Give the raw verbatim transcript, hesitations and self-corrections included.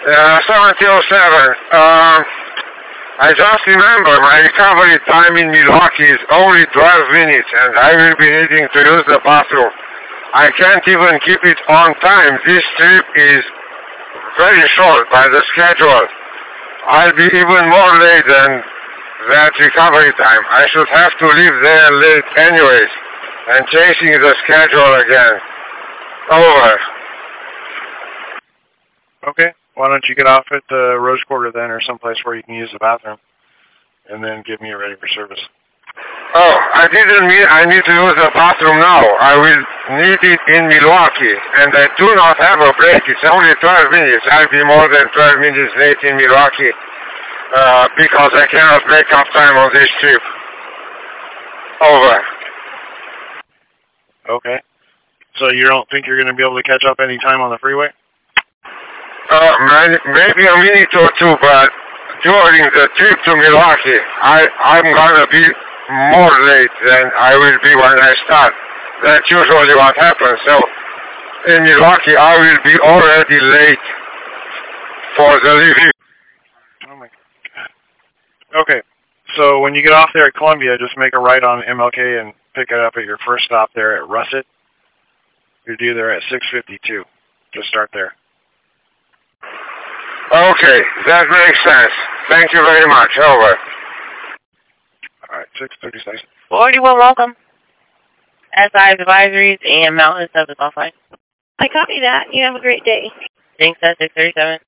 Uh, seventy oh seven. Um, I just remember my recovery time in Milwaukee is only twelve minutes and I will be needing to use the bathroom. I can't even keep it on time. This trip is very short by the schedule. I'll be even more late than that recovery time. I should have to leave there late anyways and chasing the schedule again. Over. Okay. Why don't you get off at the Rose Quarter then, or someplace where you can use the bathroom, and then give me a ready for service. Oh, I didn't mean I need to use the bathroom now. I will need it in Milwaukee, and I do not have a break. It's only twelve minutes. I'll be more than twelve minutes late in Milwaukee uh, because I cannot make up time on this trip. Over. Okay. So you don't think you're going to be able to catch up any time on the freeway? Uh, maybe a minute or two, but during the trip to Milwaukee, I, I'm gonna be more late than I will be when I start. That's usually what happens. So, in Milwaukee, I will be already late for the review. Oh my God. Okay. So when you get off there at Columbia, just make a right on M L K and pick it up at your first stop there at Russet. You're due there at six fifty-two. Just start there. Okay, that makes sense. Thank you very much. Over. All right, six thirty-six. forty-one, welcome. S I advisories and Mountain seven off line. I copy that. You have a great day. Thanks, at six thirty-seven.